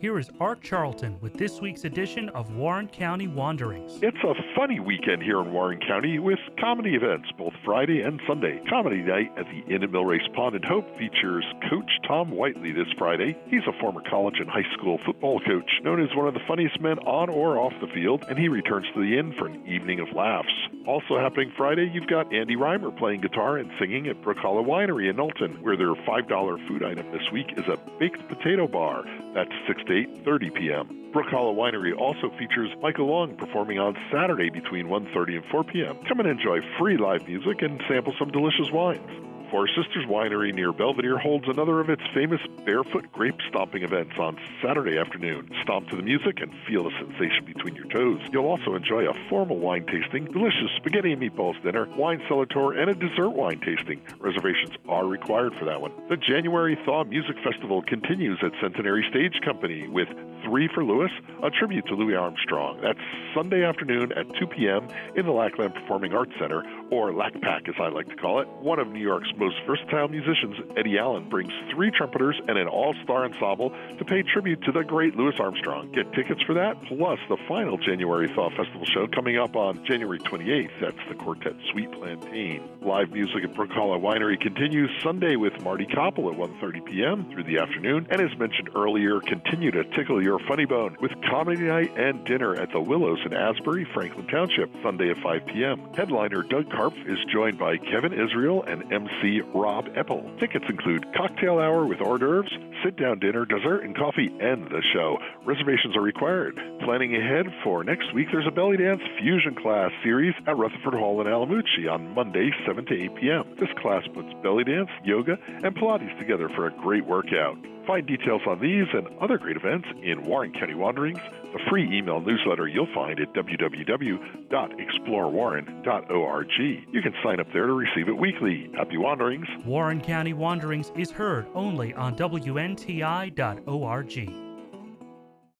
Here is Art Charlton with this week's edition of Warren County Wanderings. It's a funny weekend here in Warren County with comedy events both Friday and Sunday. Comedy night at the Inn at Millrace Pond in Hope features Coach Tom Whiteley this Friday. He's a former college and high school football coach, known as one of the funniest men on or off the field, and he returns to the inn for an evening of laughs. Also happening Friday, you've got Andy Reimer playing guitar and singing at Brook Hollow Winery in Knowlton, where their $5 food item this week is a baked potato bar. That's 6 to 8:30 p.m. Brook Hollow Winery also features Michael Long performing on Saturday between 1:30 and 4 p.m. Come and enjoy free live music and sample some delicious wines. Four Sisters Winery near Belvedere holds another of its famous barefoot grape stomping events on Saturday afternoon. Stomp to the music and feel the sensation between your toes. You'll also enjoy a formal wine tasting, delicious spaghetti and meatballs dinner, wine cellar tour, and a dessert wine tasting. Reservations are required for that one. The January Thaw Music Festival continues at Centenary Stage Company with Three for Louis, a tribute to Louis Armstrong. That's Sunday afternoon at 2 p.m. in the Lackland Performing Arts Center, or LACPAC as I like to call it. One of New York's most versatile musicians, Eddie Allen, brings 3 trumpeters and an all-star ensemble to pay tribute to the great Louis Armstrong. Get tickets for that, plus the final January Thaw Festival show coming up on January 28th. That's the Quartet Sweet Plantain. Live music at Brook Hollow Winery continues Sunday with Marty Koppel at 1:30 p.m. through the afternoon, and as mentioned earlier, continue to tickle your funny bone with comedy night and dinner at the Willows in Asbury, Franklin Township, Sunday at 5 p.m. Headliner Doug Karpf is joined by Kevin Israel and MC Rob Eppel. Tickets include cocktail hour with hors d'oeuvres, sit-down dinner, dessert, and coffee, and the show. Reservations are required. Planning ahead for next week, there's a belly dance fusion class series at Rutherford Hall in Alamucci on Monday, 7 to 8 p.m. This class puts belly dance, yoga, and Pilates together for a great workout. Find details on these and other great events in Warren County Wanderings, the free email newsletter you'll find at www.explorewarren.org. You can sign up there to receive it weekly. Happy wanderings. Warren County Wanderings is heard only on WNTI.org.